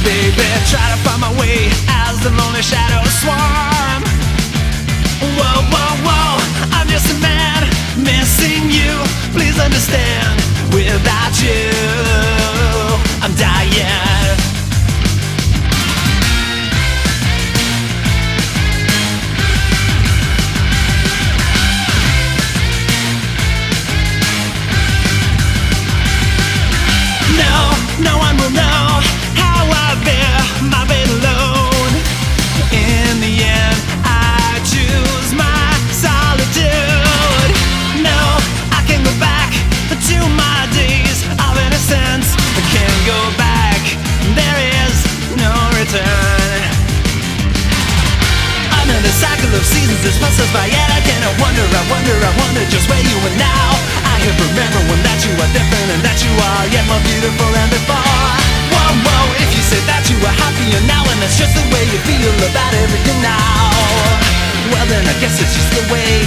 baby, try to find my way as the lonely shadows swarm. Whoa, whoa, whoa, I'm just a man missing you. Please understand, without you, I'm dying. No one will know how I bear my weight alone. In the end, I choose my solitude. No, I can't go back to my days of innocence. I can't go back, there is no return. Another cycle of seasons has passed us by, yet again I wonder just where you are now. I have remembering that you are different and that you are yet more beautiful than before. Whoa, whoa, if you say that you are happier now and that's just the way you feel about everything now, well then I guess it's just the way